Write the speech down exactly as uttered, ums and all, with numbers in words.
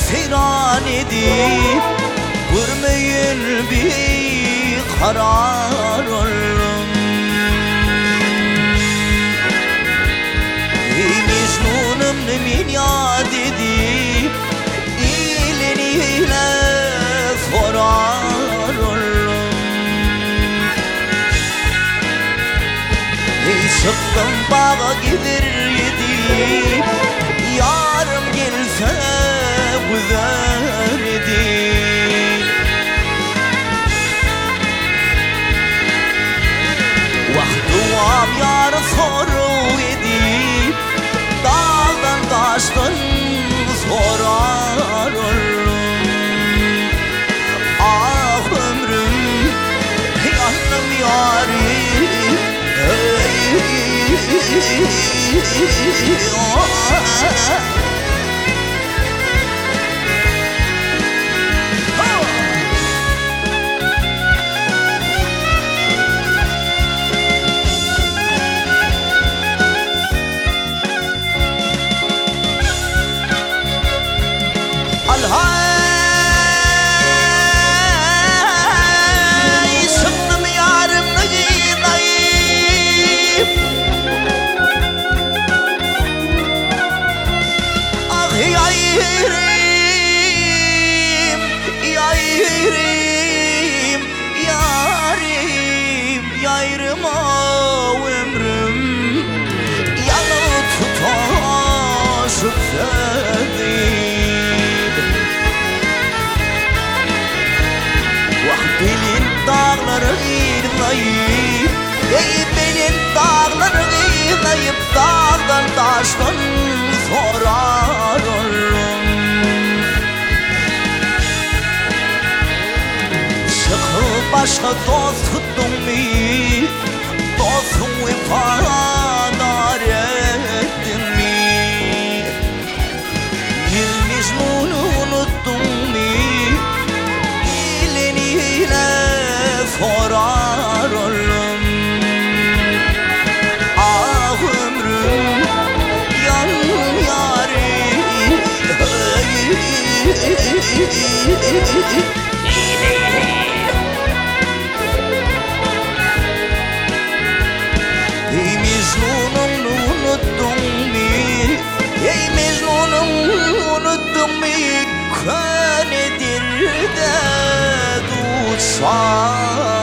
firan edip görmeyin bir karar oldum. Ey Mecnun'um min yad edip ileniyle forar oldum. Ey çıktım bağa gider edip yarım gelse güzel edip vakti var yarı soru edip dağdan taştan sorar oldum. Ah ömrüm yandım yarim, ey Alhay sıktım yarımı gidayım. Ah yarim, yarim, yarim, yarim o ömrüm yanı tutaşıp belin dağları yığılayıp, ey belin dağları yığılayıp dağdan taştan sorar oldum. Çıkıp başka dost tuttum mi, dostum ifadar ettin mi? Bir Mecnun'u unuttum mi? Forar oldum. Ah ömrüm yanım yarim, ey Mecnun'um unuttun mi? Ey Mecnun'um unuttun mi? Könedir de tutsan